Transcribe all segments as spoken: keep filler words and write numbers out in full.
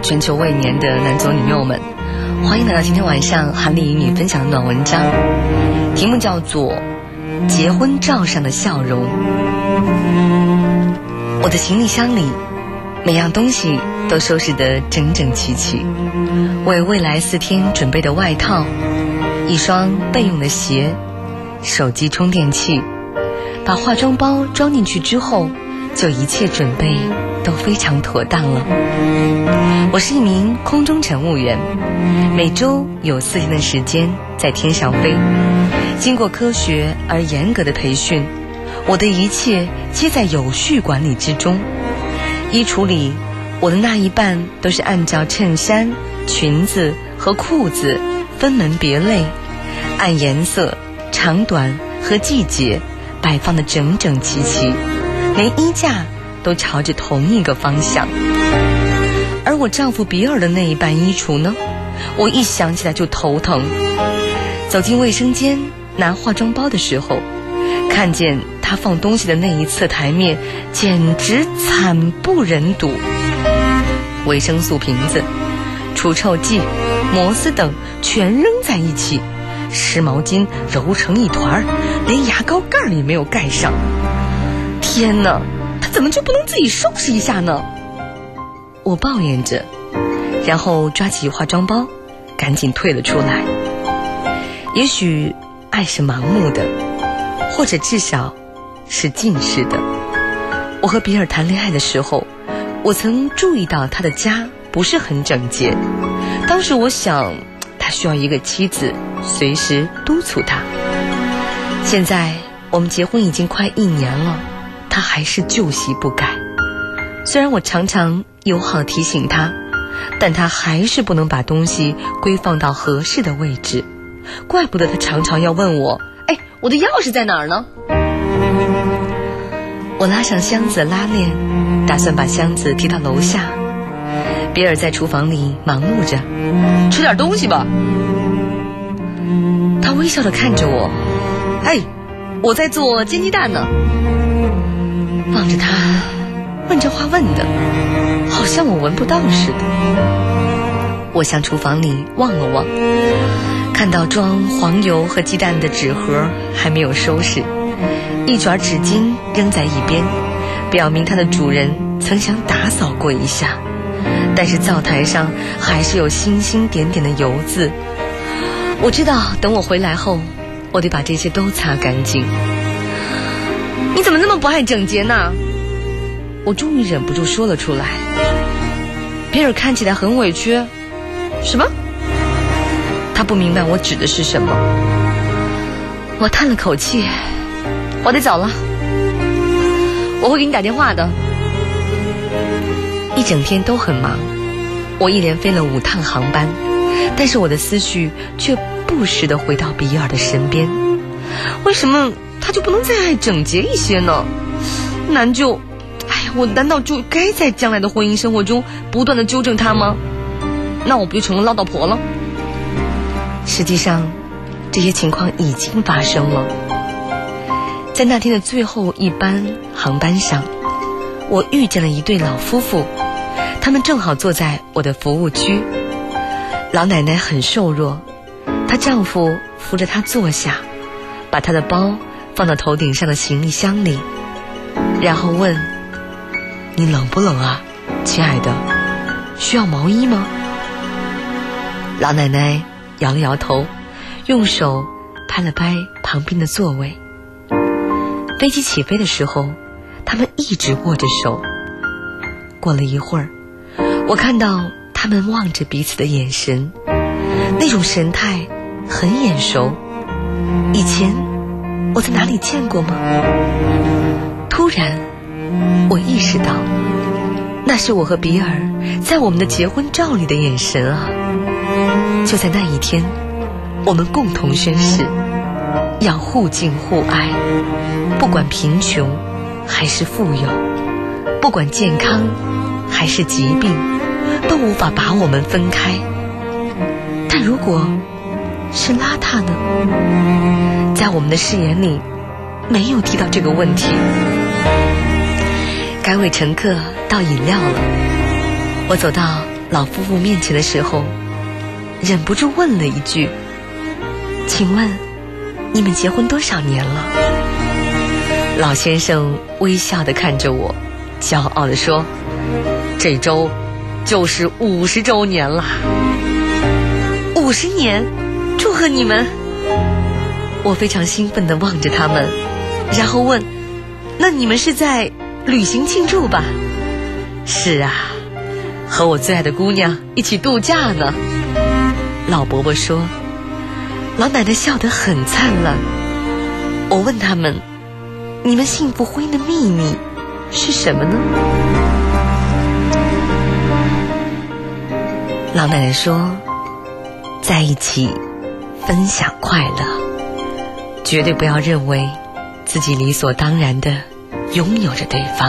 全球未眠的男左女右们，欢迎来到今天晚上韩丽与你分享的暖文章，题目叫做《结婚照上的笑容》。我的行李箱里每样东西都收拾得整整齐齐，为未来四天准备的外套，一双备用的鞋，手机充电器，把化妆包装进去之后，就一切准备都非常妥当了。我是一名空中乘务员，每周有四天的时间在天上飞，经过科学而严格的培训，我的一切皆在有序管理之中。衣橱里，我的那一半都是按照衬衫、裙子和裤子分门别类，按颜色、长短和季节摆放得整整齐齐，连衣架都朝着同一个方向。而我丈夫比尔的那一半衣橱呢，我一想起来就头疼。走进卫生间拿化妆包的时候，看见他放东西的那一侧台面简直惨不忍睹，维生素瓶子、除臭剂、摩丝等全扔在一起，湿毛巾揉成一团，连牙膏盖也没有盖上。天哪，他怎么就不能自己收拾一下呢？我抱怨着，然后抓起化妆包赶紧退了出来。也许爱是盲目的，或者至少是近视的。我和比尔谈恋爱的时候，我曾注意到他的家不是很整洁，当时我想他需要一个妻子随时督促他。现在我们结婚已经快一年了，他还是旧习不改。虽然我常常友好提醒他，但他还是不能把东西归放到合适的位置，怪不得他常常要问我，哎，我的钥匙在哪儿呢？我拉上箱子拉链，打算把箱子提到楼下。比尔在厨房里忙碌着，吃点东西吧。他微笑地看着我，哎，我在做煎鸡蛋呢。望着他，问这话问的好像我闻不到似的。我向厨房里望了望，看到装黄油和鸡蛋的纸盒还没有收拾，一卷纸巾扔在一边，表明它的主人曾想打扫过一下，但是灶台上还是有星星点点的油渍。我知道等我回来后，我得把这些都擦干净。你怎么那么不爱整洁呢？我终于忍不住说了出来。比尔看起来很委屈。什么？他不明白我指的是什么。我叹了口气，我得走了，我会给你打电话的。一整天都很忙，我一连飞了五趟航班，但是我的思绪却不时地回到比尔的身边。为什么他就不能再爱整洁一些呢？难就哎呀，我难道就该在将来的婚姻生活中不断地纠正他吗？那我不就成了唠叨婆了？实际上这些情况已经发生了。在那天的最后一班航班上，我遇见了一对老夫妇，他们正好坐在我的服务区。老奶奶很瘦弱，她丈夫扶着她坐下，把她的包放到头顶上的行李箱里，然后问，你冷不冷啊，亲爱的？需要毛衣吗？老奶奶摇了摇头，用手拍了拍旁边的座位。飞机起飞的时候，他们一直握着手。过了一会儿，我看到他们望着彼此的眼神，那种神态很眼熟。以前我在哪里见过吗？突然我意识到，那是我和比尔在我们的结婚照里的眼神啊。就在那一天，我们共同宣誓要互敬互爱，不管贫穷还是富有，不管健康还是疾病，都无法把我们分开。但如果是邋遢呢？在我们的誓言里没有提到这个问题。该为乘客倒饮料了，我走到老夫妇面前的时候，忍不住问了一句：请问你们结婚多少年了？老先生微笑地看着我，骄傲地说：这周就是五十周年了。五十年，祝贺你们！我非常兴奋地望着他们，然后问：那你们是在旅行庆祝吧？是啊，和我最爱的姑娘一起度假呢。老伯伯说。老奶奶笑得很灿烂。我问他们：你们幸福婚姻的秘密是什么呢？老奶奶说：在一起分享快乐，绝对不要认为自己理所当然地拥有着对方。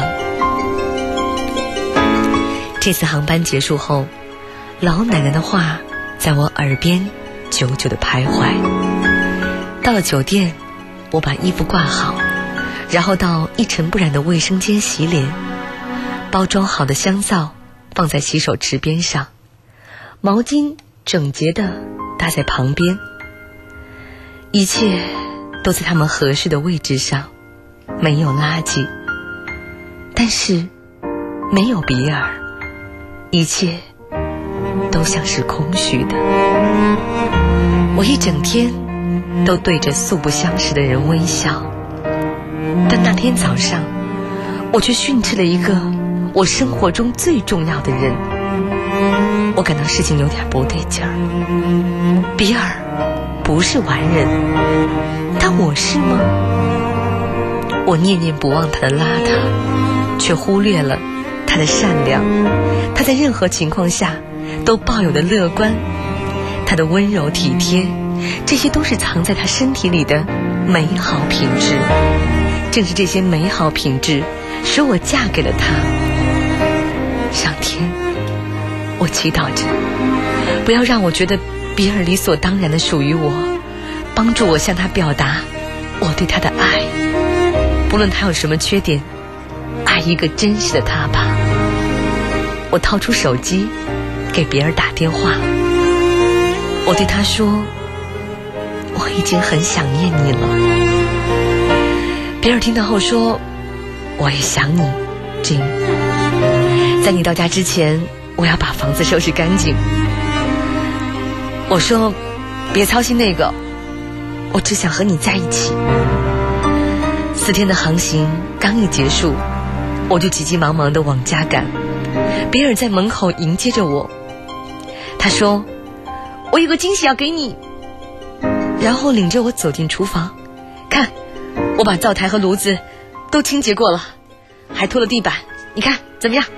这次航班结束后，老奶奶的话在我耳边久久地徘徊。到了酒店，我把衣服挂好，然后到一尘不染的卫生间洗脸，包装好的香皂放在洗手池边上，毛巾整洁地搭在旁边，一切都在他们合适的位置上，没有垃圾，但是没有比尔，一切都像是空虚的。我一整天都对着素不相识的人微笑，但那天早上我却训斥了一个我生活中最重要的人。我感到事情有点不对劲儿。比尔不是完人，但我是吗？我念念不忘他的邋遢，却忽略了他的善良，他在任何情况下都抱有的乐观，他的温柔体贴，这些都是藏在他身体里的美好品质。正是这些美好品质使我嫁给了他。上天，我祈祷着，不要让我觉得比尔理所当然的属于我，帮助我向他表达我对他的爱，不论他有什么缺点，爱一个真实的他吧。我掏出手机给比尔打电话，我对他说：我已经很想念你了。比尔听到后说：我也想你，Jim。在你到家之前，我要把房子收拾干净。我说：别操心那个，我只想和你在一起。四天的航行刚一结束，我就急急忙忙地往家赶。比尔在门口迎接着我，他说：我有个惊喜要给你。然后领着我走进厨房，看，我把灶台和炉子都清洁过了，还拖了地板，你看怎么样？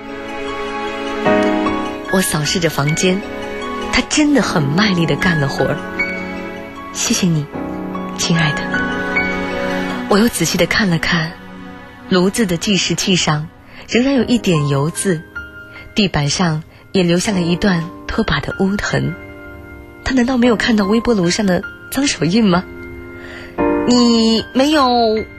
我扫视着房间，他真的很卖力地干了活儿。谢谢你，亲爱的。我又仔细地看了看，炉子的计时器上仍然有一点油渍，地板上也留下了一段拖把的污痕。他难道没有看到微波炉上的脏手印吗？你没有……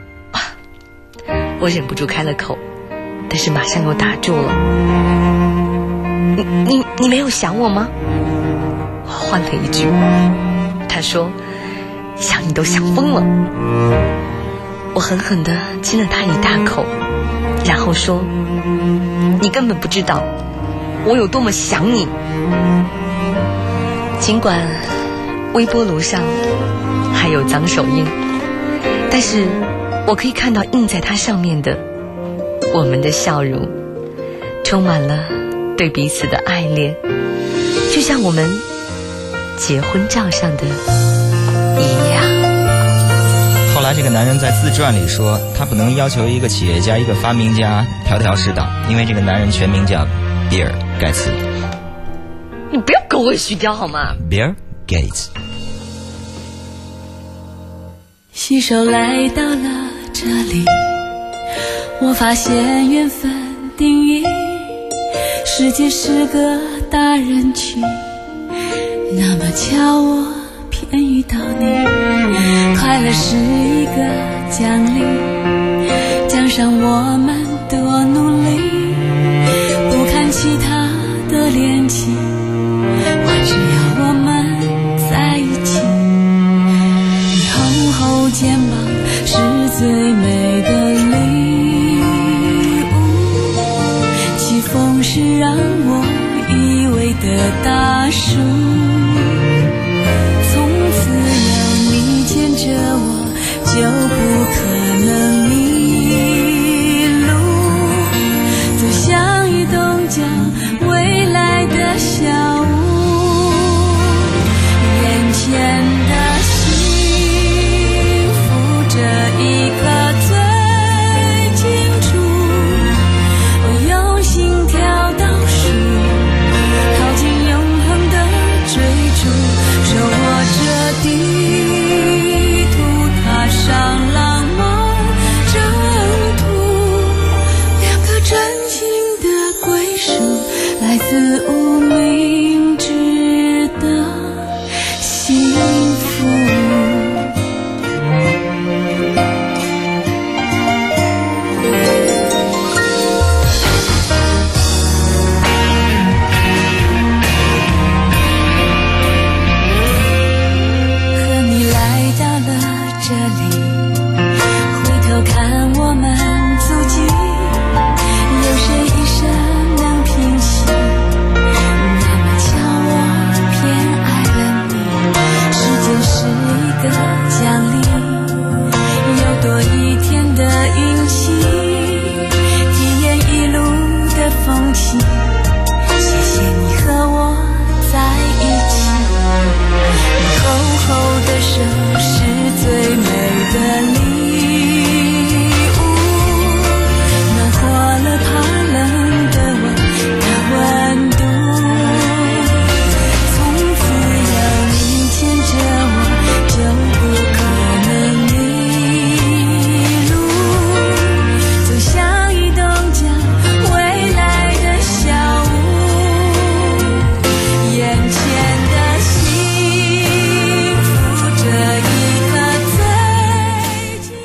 我忍不住开了口，但是马上又打住了。你你你没有想我吗？我换了一句。他说：想你都想疯了。我狠狠地亲了他一大口，然后说：你根本不知道我有多么想你。尽管微波炉上还有脏手印，但是我可以看到印在它上面的我们的笑容，充满了对彼此的爱恋，就像我们结婚照上的一样。 后来这个男人在自传里说，他不能要求一个企业家一个发明家条条是道，因为这个男人全名叫比尔盖茨。 你不要狗尾续貂好吗？ Bill Gates。 洗手来到了这里，我发现缘分定义，世界是个大人群，那么巧我偏遇到你。快乐是一个奖励，奖赏我们多努力，不看其他的恋情，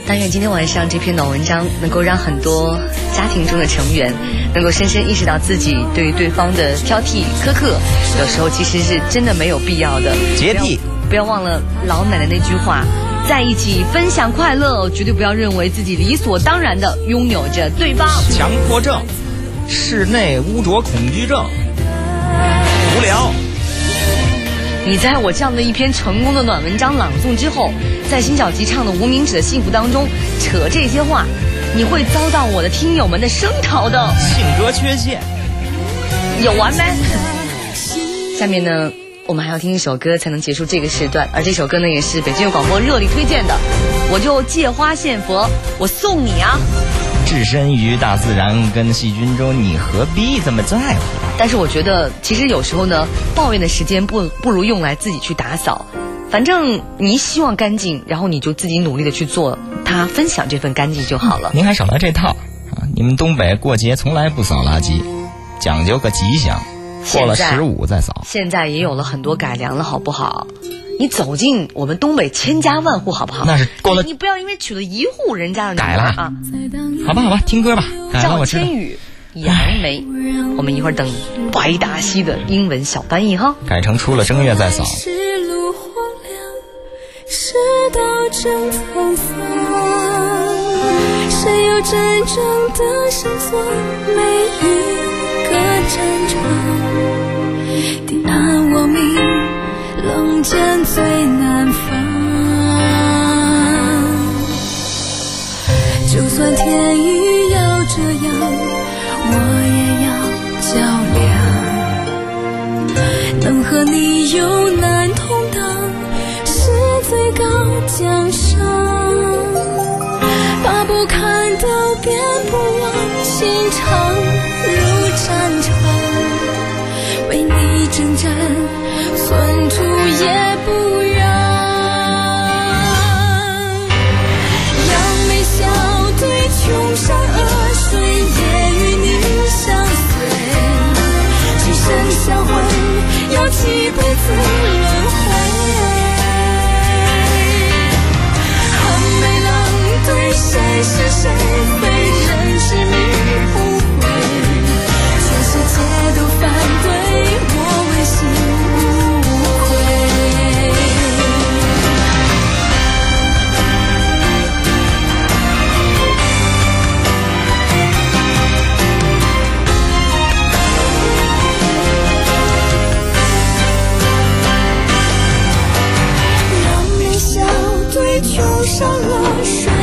但愿今天晚上这篇暖文章能够让很多家庭中的成员能够深深意识到自己对于对方的挑剔苛刻，有时候其实是真的没有必要的。 洁癖， 不要忘了老奶奶那句话，在一起分享快乐，绝对不要认为自己理所当然的拥有着对方。 强迫症，室内污浊恐惧症，无聊。 你在我这样的一篇成功的暖文章朗诵之后，在辛晓琪唱的《无名指的幸福》当中扯这些话，你会遭到我的听友们的声讨的。 性格缺陷， 有完没？下面呢，我们还要听一首歌才能结束这个时段，而这首歌呢也是北京广播热力推荐的，我就借花献佛，我送你啊。 置身于大自然跟细菌中，你何必这么在乎？ 但是我觉得其实有时候呢，抱怨的时间不不如用来自己去打扫，反正你希望干净，然后你就自己努力的去做它，分享这份干净就好了。 您还少来这套啊！你们东北过节从来不扫垃圾，讲究个吉祥，过了十五再扫。 现在也有了很多改良了，好不好？你走进我们东北千家万户，好不好？ 那是过了， 你不要因为娶了一户人家的女改了啊！ 好吧，好吧，听歌吧。 赵千羽、杨梅，我们一会儿等白达西的英文小翻译哈。 改成出了正月再扫。 是炉火亮，世道正沧桑，谁有真正的绳索？每一个战场，敌暗我明，冷箭最难防。就算天意要这样，我也要较量。能和你有难同当，是最高奖赏。把不堪都变不忘，心肠如战场。为你征战，寸土也不让。扬眉笑对穷山恶水，也与你相随。今生相会，有几辈子轮回。横眉冷对谁是谁，非人知迷不悔。全世界都反对，我问心无愧。让眉笑对穷山恶水，